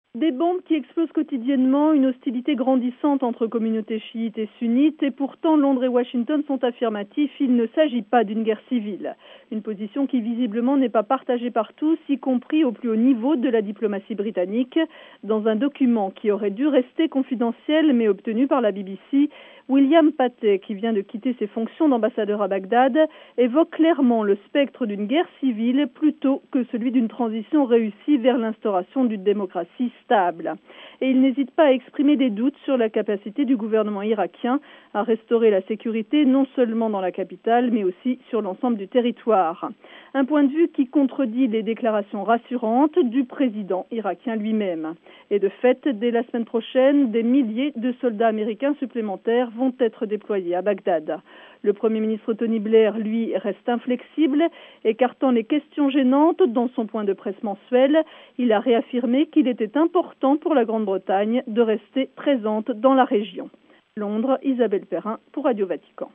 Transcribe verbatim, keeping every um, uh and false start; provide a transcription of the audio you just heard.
Des bombes qui explosent quotidiennement, une hostilité grandissante entre communautés chiites et sunnites, et pourtant Londres et Washington sont affirmatifs, il ne s'agit pas d'une guerre civile. Une position qui visiblement n'est pas partagée par tous, y compris au plus haut niveau de la diplomatie britannique. Dans un document qui aurait dû rester confidentiel mais obtenu par la B B C, William Patey, qui vient de quitter ses fonctions d'ambassadeur à Bagdad, évoque clairement le spectre d'une guerre civile plutôt que celui d'une transition réussie vers l'instauration d'une démocratie stable. Et il n'hésite pas à exprimer des doutes sur la capacité du gouvernement irakien à restaurer la sécurité non seulement dans la capitale mais aussi sur l'ensemble du territoire. Un point de vue qui contredit les déclarations rassurantes du président irakien lui-même. Et de fait, dès la semaine prochaine, des milliers de soldats américains supplémentaires vont être déployés à Bagdad. Le Premier ministre Tony Blair, lui, reste inflexible, écartant les questions gênantes dans son point de presse mensuel. Il a réaffirmé qu'il était important pour la Grande-Bretagne de rester présente dans la région. Londres, Isabelle Perrin pour Radio Vatican.